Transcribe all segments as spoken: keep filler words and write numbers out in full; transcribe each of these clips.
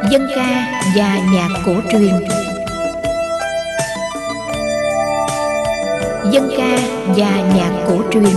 dân ca và nhạc cổ truyền. Dân ca và nhạc cổ truyền.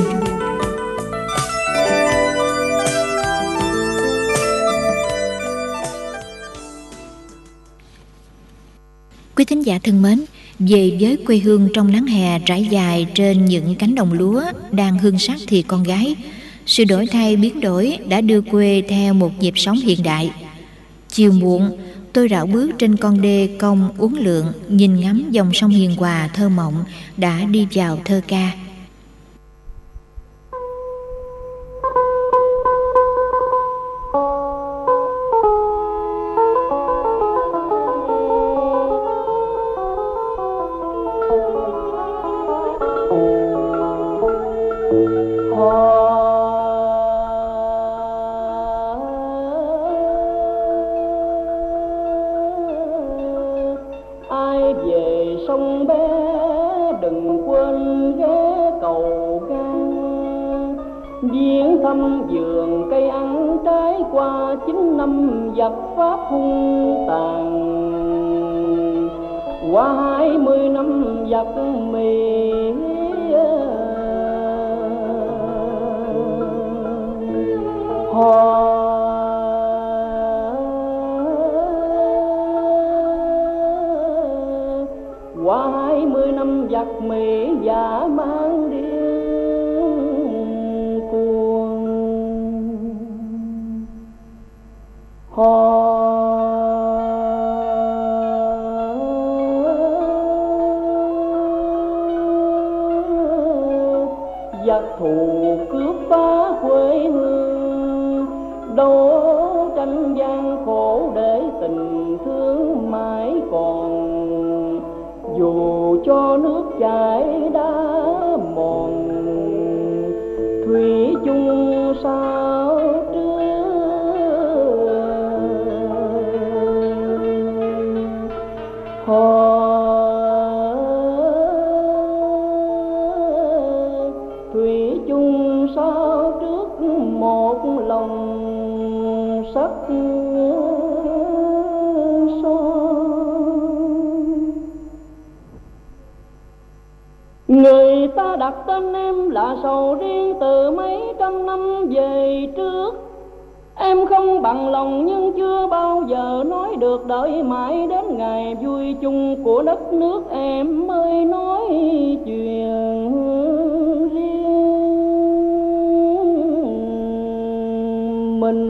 Quý thính giả thân mến, về với quê hương trong nắng hè trải dài trên những cánh đồng lúa đang hương sắc thì con gái, sự đổi thay biến đổi đã đưa quê theo một nhịp sống hiện đại. Chiều muộn, tôi rảo bước trên con đê cong uốn lượn, nhìn ngắm dòng sông hiền hòa thơ mộng đã đi vào thơ ca. Giặc Pháp hung tàn qua hai mươi năm giặc Mỹ, họ qua hai mươi năm giặc Mỹ giả mang điên cuồng. Họ giặc thù cướp phá quê hương, đấu tranh gian khổ để tình thương mãi còn. Dù cho nước chảy đã mòn, thủy chung sao họ thủy chung sao trước một lòng sắc son. Người ta đặt tên em là sầu riêng từ mấy trăm năm về trước. Em không bằng lòng nhưng chưa bao giờ nói được, đợi mãi đến ngày vui chung của đất nước em mới nói chuyện riêng mình.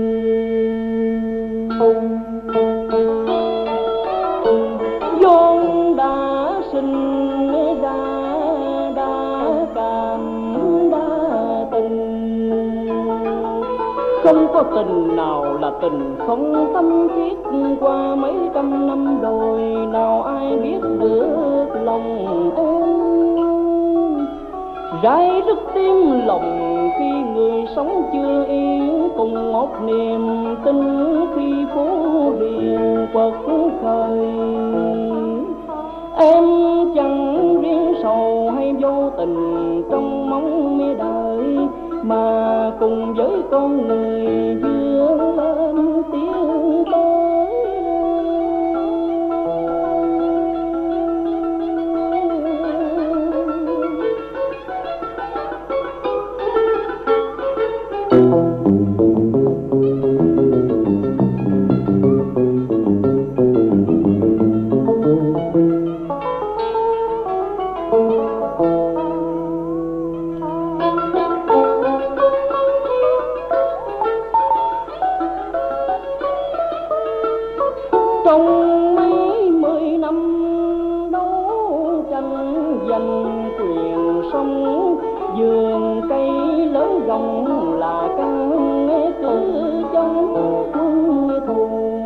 Vốn đã sinh ra đã cảm đã tình, không có tình nào là tình không tâm thiết. Qua mấy trăm năm đồi nào ai biết được lòng em, rải rứt tim lòng khi người sống chưa yên, cùng một niềm tin khi phố điền quật khởi. Em chẳng riêng sầu hay vô tình trong mong mê đời, mà cùng với con người vươn lên tiến tới. Trong mấy mươi năm đấu tranh giành quyền sống, vườn cây lớn rộng là căn cứ chống quân thù.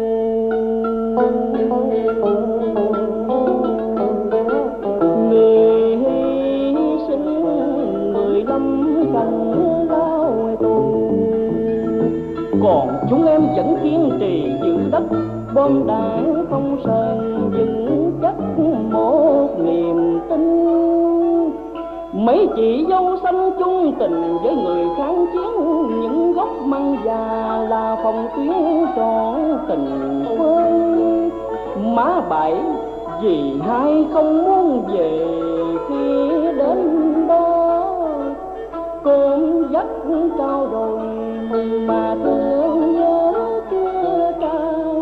Người hy sinh, người lâm cảnh lao tù, còn chúng em vẫn kiên trì giữ đất. Bom đạn không sờn vững chắc một niềm tin, Mấy chị dâu xanh chung tình với người kháng chiến, những gốc măng già là phòng tuyến trọn tình quê. Má bảy vì hai không muốn về khi đến đó, cơm dắt trao đổi mà thương nhớ chưa trao.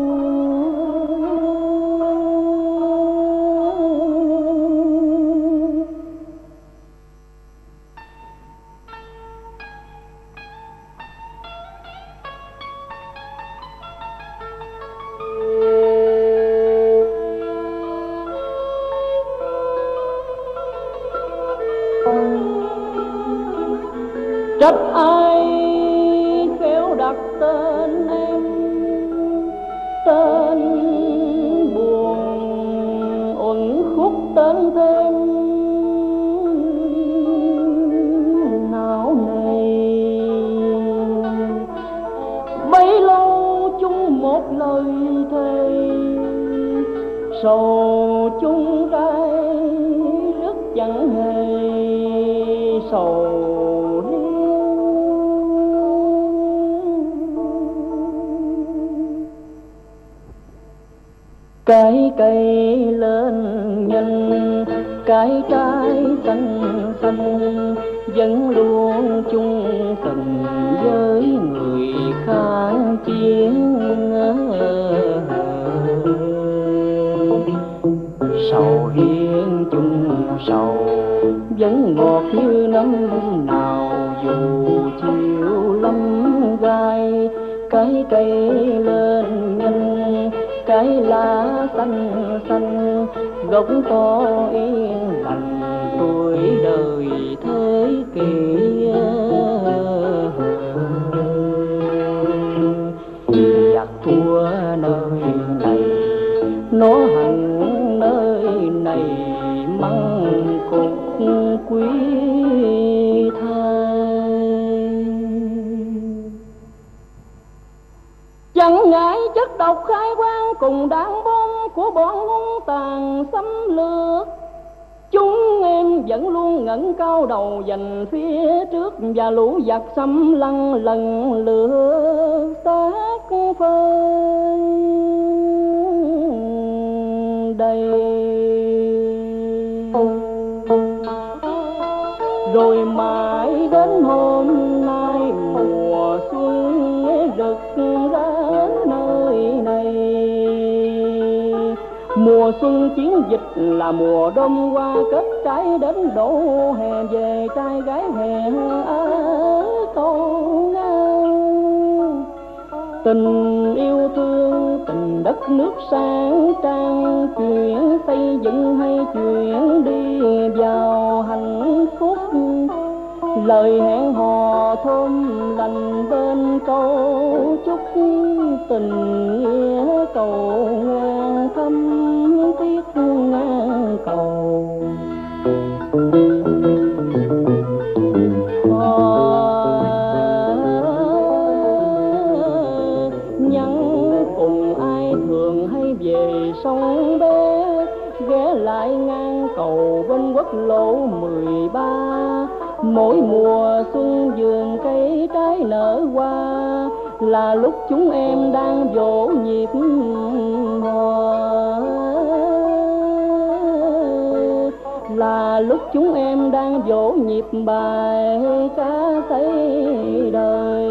Trách ai khéo đặt tên em, tên buồn uẩn khúc tên thêm não nề. Bấy lâu chung một lời thề, sầu chung rai rất chẳng hề sầu. Cái cây lên nhanh, cái trái xanh xanh, vẫn luôn chung tình với người kháng chiến. Sầu riêng chung sầu vẫn ngọt như năm nào, dù chiều lắm gai. Cái cây lên nhanh, cái lá xanh xanh, gốc to yên lành tuổi đời thế kỷ. Giặc thua nơi này, nó hẳn nơi này măng cục quý thai. Chẳng ngại chất độc khai quang cùng đạn bom của bọn hung tàn xâm lược, chúng em vẫn luôn ngẩng cao đầu dành phía trước, và lũ giặc xâm lăng lần lượt xác phơi đầy. Rồi mãi đến hôm nay mùa xuân rực rỡ nơi này. Mùa xuân chiến dịch là mùa đơm hoa kết trái, đến đổ hè về trai gái hè ở câu ngang. Tình yêu thương, tình đất nước sáng trang, chuyện xây dựng hay chuyện đi vào hạnh phúc. Lời hẹn hò thơm lành bên câu chúc, tình nghĩa cầu ngang thâm thiết ngang cầu. Nhắn cùng ai thường hay về sông bé, ghé lại ngang cầu bên quốc lộ mười ba. Mỗi mùa xuân vườn cây trái nở hoa, là lúc chúng em đang vỗ nhịp hò, là lúc chúng em đang vỗ nhịp bài ca xây đời.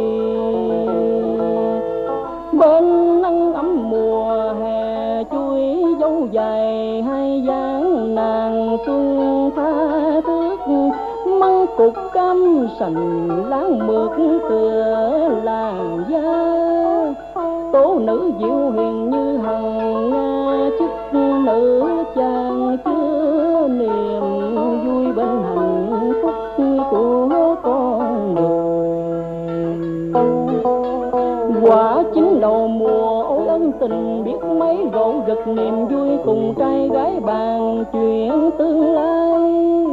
Bên nắng ấm mùa hè chuối dấu dài, hai dáng nàng xuân tha thước, măng cục cam sành láng mượt tựa làn da. Tố nữ diệu hiền như hằng nga, chức nữ chàng chứa niềm vui bên hạnh phúc của con người. Quả chính đầu mùa ôi ân tình, biết mấy rộn rực niềm vui cùng trai gái bàn chuyện tương lai.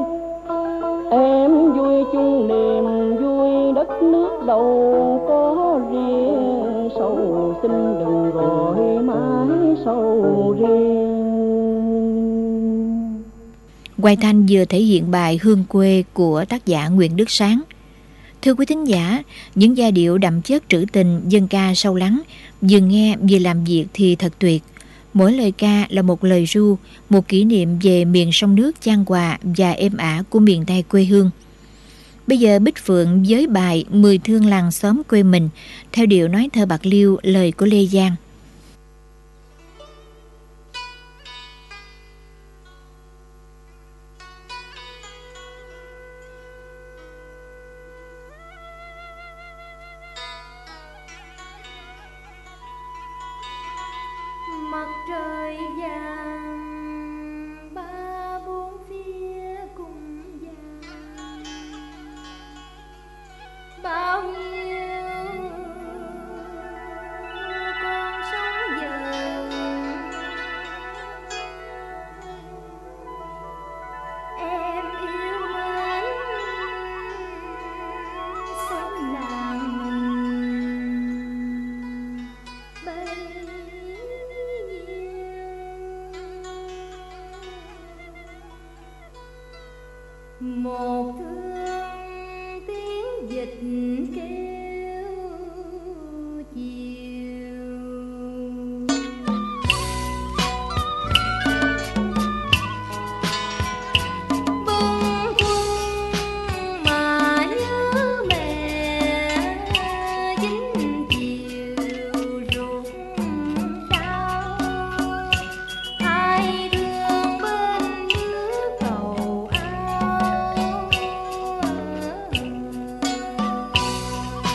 Em vui chung niềm vui đất nước đâu có riêng, sầu xin đừng gọi mãi sầu riêng. Hoài Thanh vừa thể hiện bài Hương Quê của tác giả Nguyễn Đức Sáng. Thưa quý thính giả, những giai điệu đậm chất trữ tình, dân ca sâu lắng, vừa nghe vừa làm việc thì thật tuyệt. Mỗi lời ca là một lời ru, một kỷ niệm về miền sông nước chan hòa và êm ả của miền Tây quê hương. Bây giờ Bích Phượng với bài Mười thương làng xóm quê mình, theo điệu nói thơ Bạc Liêu, lời của Lê Giang. Mặt trời vàng ba bốn phía cùng vàng, bao nhiêu con sóng dần em yêu mến xóm làng mình bấy. Một thương tiếng dịch kêu chiều, bâng khuâng mà nhớ mẹ, dính chiều ruột đau. Ai thương bên nước cầu ao,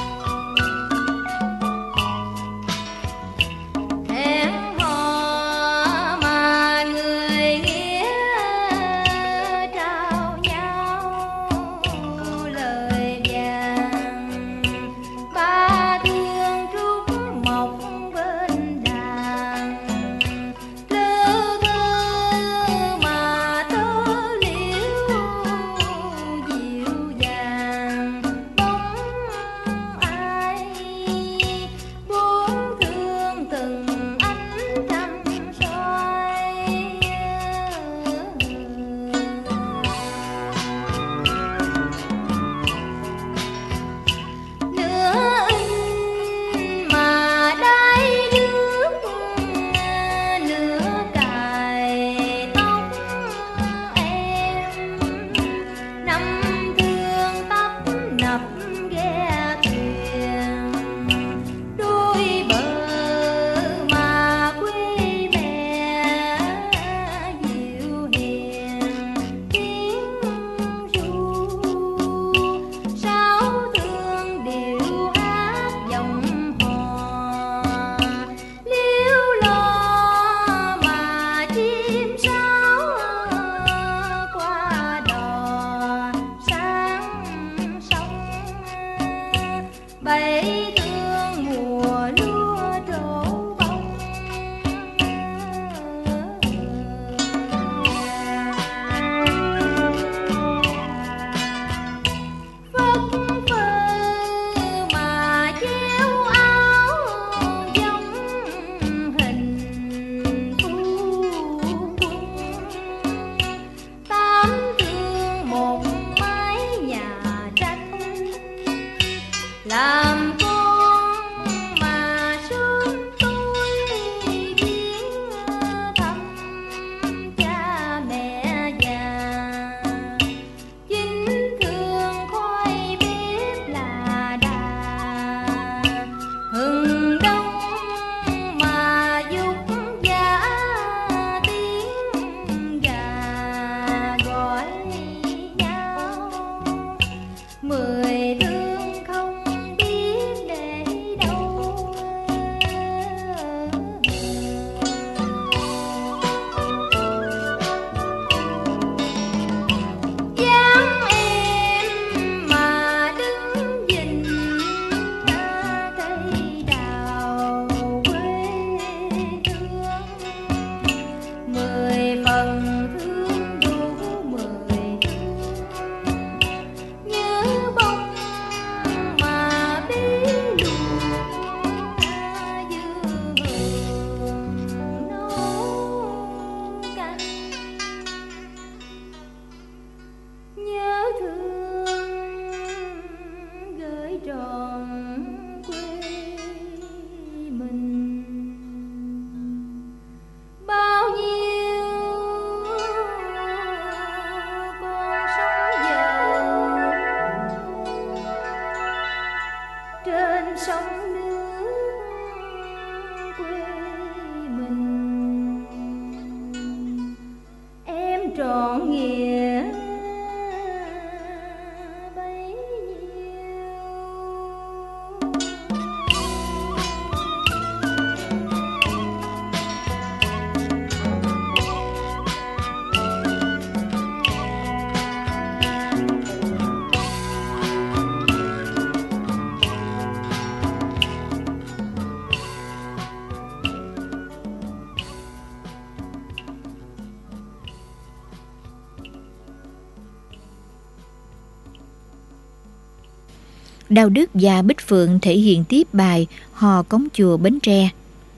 Đào Đức và Bích Phượng thể hiện tiếp bài Hò Cống Chùa Bến Tre.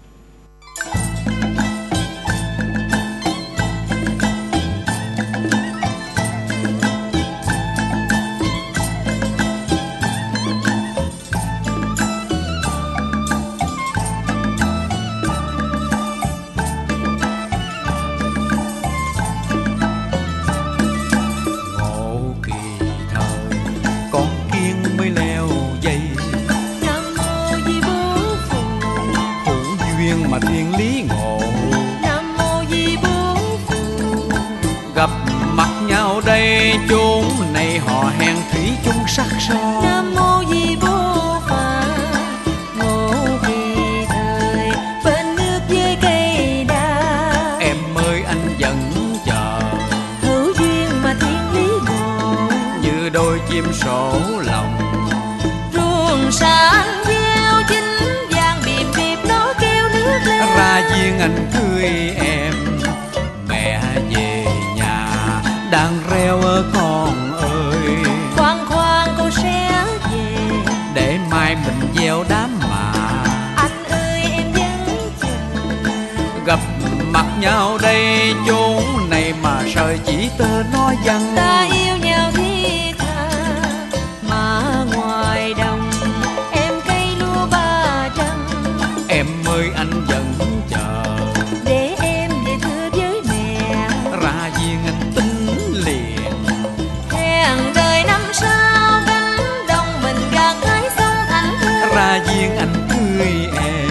Đây chốn này họ hẹn thủy chung sắc son. Nam mô Di Bố Phật, ngộ kỳ thời bên nước với cây đa. Em ơi anh vẫn chờ, hữu duyên mà thiên lý ngộ, như đôi chim sổ lòng. ruồng sáng gieo chính vàng bìm bịp nó kêu nước lên. Ra duyên anh cưới em, mẹ về nhà đang reo con ơi. Khoan khoan con sẽ về, để mai mình gieo đám mà. anh ơi em vẫn chờ. Gặp mặt nhau đây chốn này mà sợi chỉ tơ nói văng. Ta yêu nhau thiết tha mà ngoài đồng em cây lúa ba trăng. Em ơi anh vẫn chờ, để em về thưa với mẹ. ra duyên anh tính liền. Hẹn đời năm sau cánh đồng mình gạt hái sông Thành Hương. Ra duyên anh cưới em.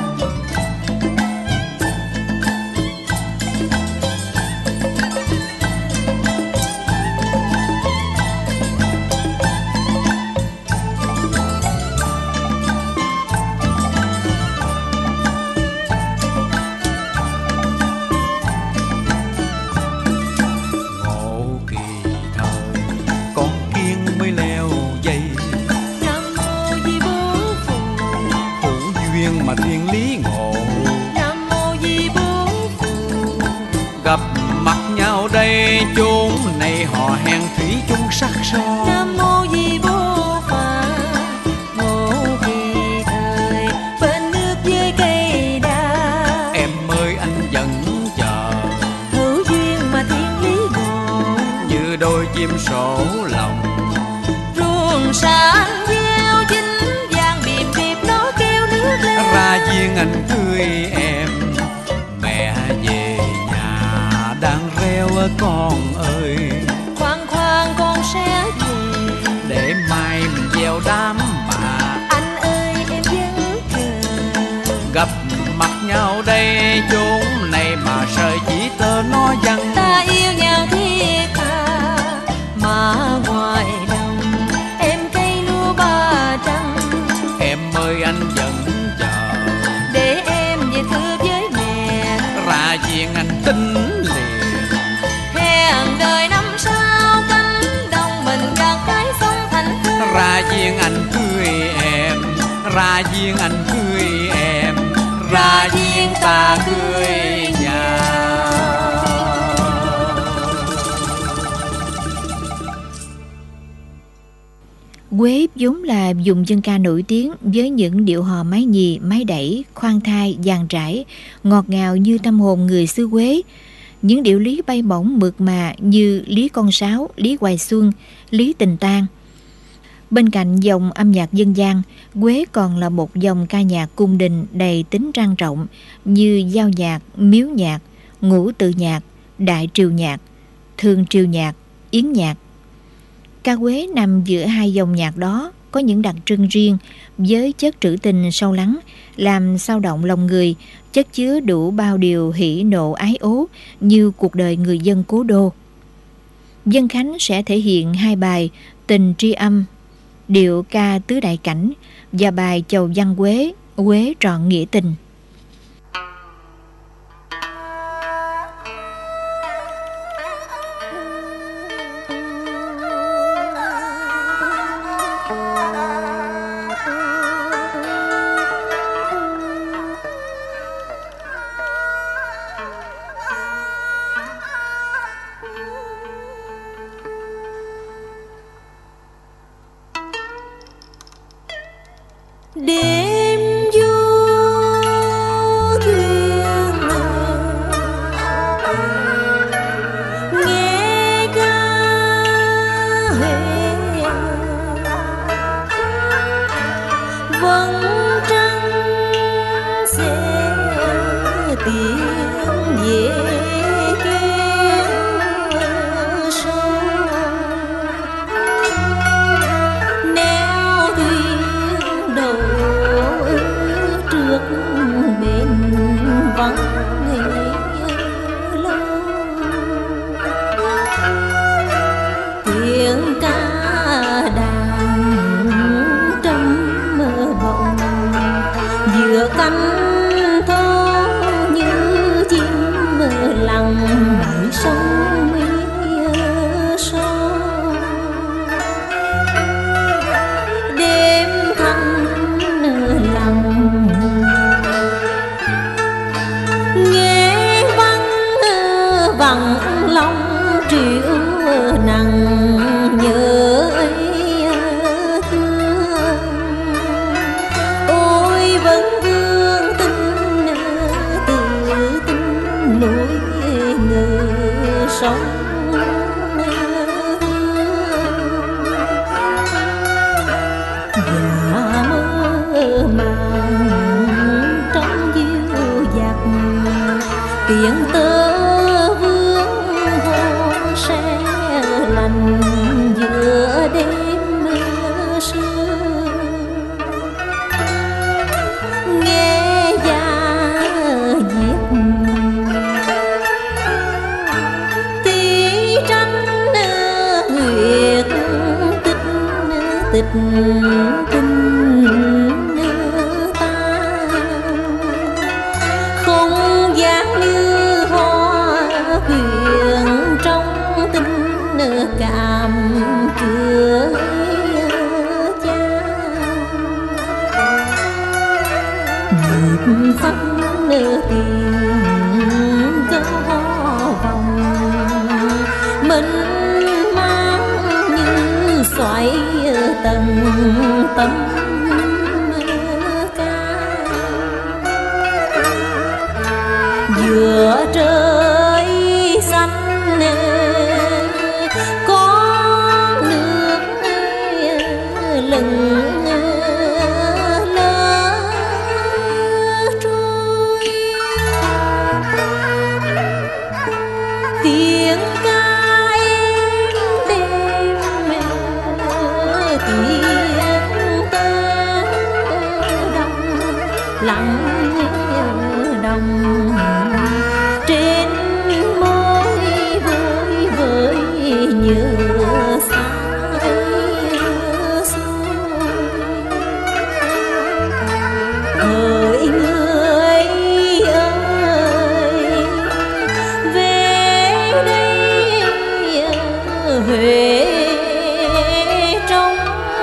Ngộ kỳ thời con kiên mới leo dây. Nam mô Di Bố Phật, Hữu duyên mà thiên lý ngộ. Nam mô Di Bố Phật. Gặp mặt nhau đây chốn này họ hẹn thủy chung sắc son. Nam mô Di Bố Phật, ngộ kỳ thời bên nước với cây đa. Em ơi anh vẫn chờ, hữu duyên mà thiên lý ngộ, như đôi chim sổ lòng. ruồng sáng gieo chính vàng bìm bịp nó kêu nước lên. Ra duyên anh cưới em, mẹ về nhà đang reo con ơi. Khoan khoan con sẽ về, để mai mình gieo đám mà. anh ơi em vẫn chờ. Gặp mặt nhau đây chốn này mà sợi chỉ tơ nói văng. Ta yêu nhau thiết tha mà ngoài đồng em cây lúa ba trăng. Em ơi anh vẫn chờ, để em về thưa với mẹ. ra duyên anh tính liền. Hẹn đời năm sau cánh đồng mình gặt hái sông Thành Hương. Ra duyên anh cưới em, ra duyên anh cưới em, ra duyên ta cưới nhau. Quế vốn là vùng dân ca nổi tiếng với những điệu hò mái nhì, mái đẩy, khoan thai, dàn trải, ngọt ngào như tâm hồn người xứ Quế. Những điệu lý bay bổng mượt mà như lý con sáo, lý hoài xuân, lý tình tang. Bên cạnh dòng âm nhạc dân gian, Quế còn là một dòng ca nhạc cung đình đầy tính trang trọng như giao nhạc, miếu nhạc, ngũ tự nhạc, đại triều nhạc, thường triều nhạc, yến nhạc. Ca Quế nằm giữa hai dòng nhạc đó có những đặc trưng riêng với chất trữ tình sâu lắng, làm xao động lòng người, chất chứa đủ bao điều hỉ nộ ái ố như cuộc đời người dân cố đô. Dân Khánh sẽ thể hiện hai bài Tình tri âm, điệu ca tứ đại cảnh và bài Chầu văn Quế, Quế trọn nghĩa tình. đêm du thuyền nghe ca Huế vầng trăng sẽ tiếng về kêu sông neo thuyền đầu trước bên vắng lâu tiếng ca đàn trầm bồng giữa cánh thô như chim lặng sông sâu đêm thanh lặng nghe vắng vắng lòng triệu nặng nhớ ấy thương ôi vẫn vương tình tự tình nỗi ngờ sống và mơ màng trong diêu dặt tiếng tơ vương hồn sẽ lành giữa đêm mưa sương nghe gia diệp tí tranh nguyệt tích tịch tình ta không dáng như hoa huyền trong tình cảm cưới cha nhịp phách tiền câu hò vòng mình mang như xoáy tầng tâm ca giữa trời xanh có nước lừng lơ trôi tiếng ca êm đêm tiếng tơ đồng lặng đồng trên môi vơi vơi nhớ xa xôi hỡi người ơi về đây Huế trong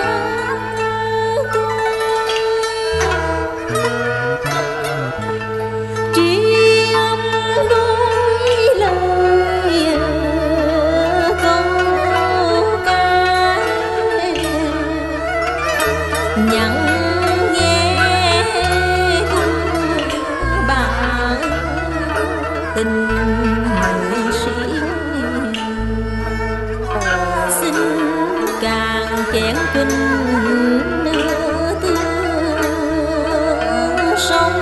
tri âm đôi lời câu ca nhắn nghe bạn tình người sĩ xin càng chén kinh thương sông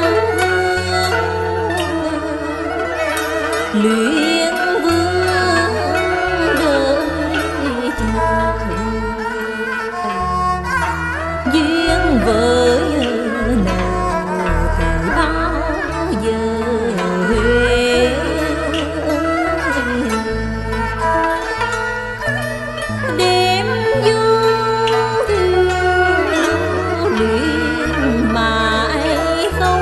luyện vương đời chờ duyên với nào từ bao giờ Huế đêm du thuyền luyện mãi không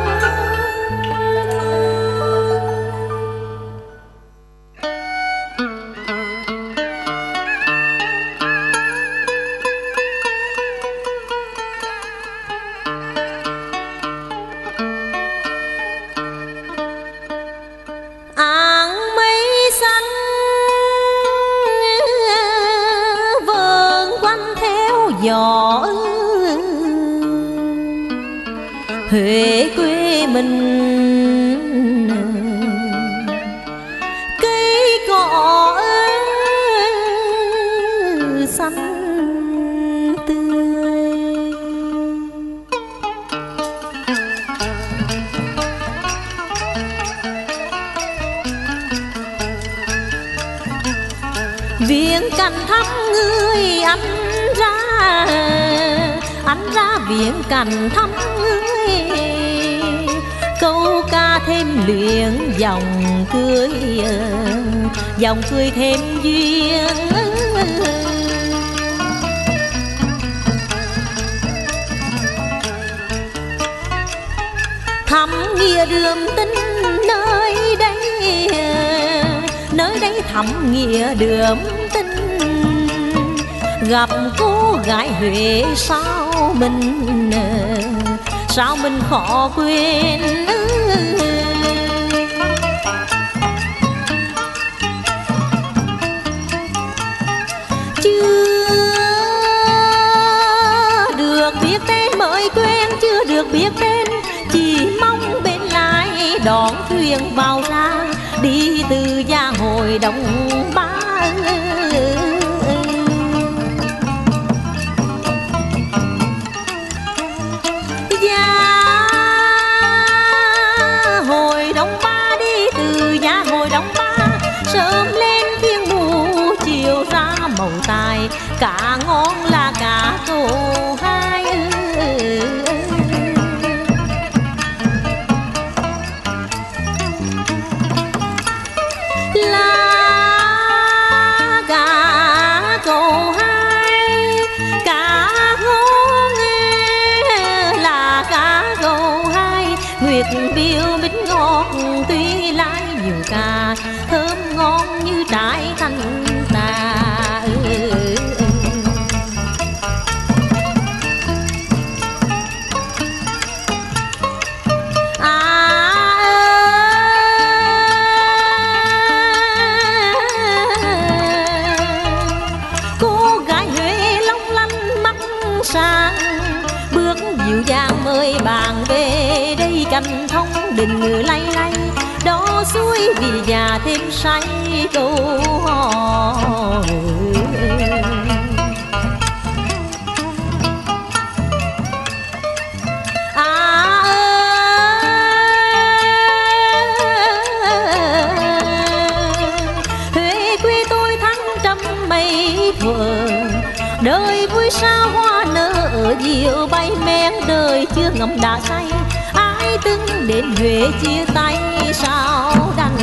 áng mây xanh vờn quanh theo gió Huế quê mình, cây cỏ xanh tươi. Viếng cành thăm người anh ra, anh ra viếng cành thăm người, câu ca thêm luyện dòng cười, dòng cười thêm duyên. Thăm nghĩa đường tính nơi đây, nơi đây thăm nghĩa đường tính, gặp cô gái Huế sao mình, sao mình khó quên. Chưa được biết tên mới quen, chưa được biết tên, chỉ mong bên lại đón thuyền vào ra, đi từ gia hội Đông Ba. Gia hội Đông Ba, đi từ gia hội Đông Ba, sớm lên thiên mù chiều ra màu tài, cá ngon là cá cầu hai. Biêu bít ngọt tuy lái nhiều cà, thơm ngon như trái thanh tà. Cô gái Huế long lanh mắt sang, bước dịu dàng mời bạn về đây, canh thông đình ngự lay lay, đó suối vì già thêm say câu hò. À Huế quê tôi thăng trăm mây thuở, đời vui sao hoa nở diệu bay men, đời chưa ngậm đã say, ai từng đến Huế chia tay sao đành.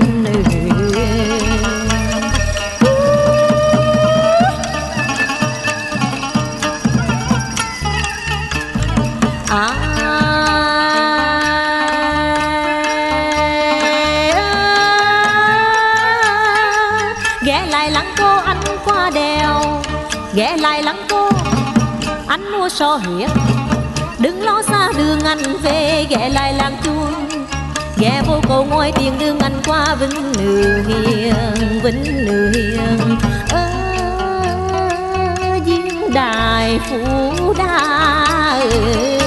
À ghé lại Lăng Cô anh qua đèo, ghé lại Lăng Cô anh mua so huyết, đừng lo xa đường anh về, ghé lại làng chuông, ghé vô cầu ngôi tiền đường anh qua Vinh Nữ Hiền, Vinh Nữ Hiền. Ơ Diên Đài Phú Đa ơi.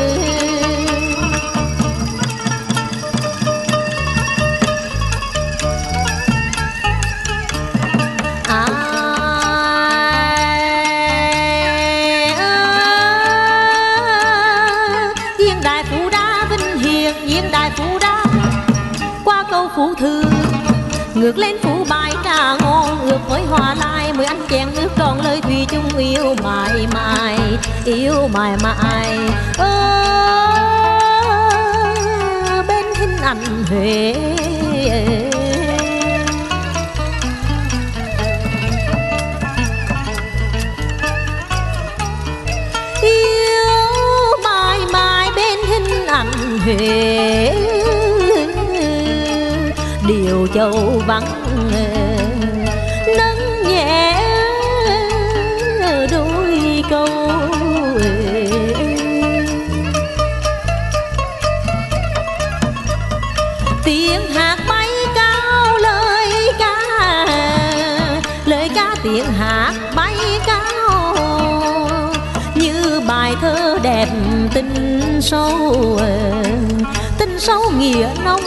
Phú Thư ngược lên Phú Bài trà ngon, ngược với Hòa Lai mười anh chén nước tròn lời thủy chung yêu mãi mãi, yêu mãi mãi. Ơ bên hình ảnh Huế yêu mãi mãi, bên hình ảnh Huế điều châu vắng nâng nhẹ đôi câu. Tiếng hát bay cao lời ca, lời ca tiếng hát bay cao, như bài thơ đẹp tình sâu. sâu nghĩa nông.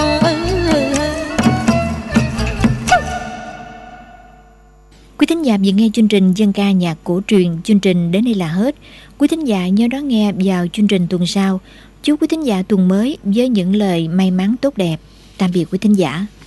Quý thính giả vừa nghe chương trình dân ca nhạc cổ truyền. Chương trình đến đây là hết. Quý thính giả nhớ đón nghe vào chương trình tuần sau. Chúc quý thính giả tuần mới với những lời may mắn tốt đẹp. Tạm biệt quý thính giả.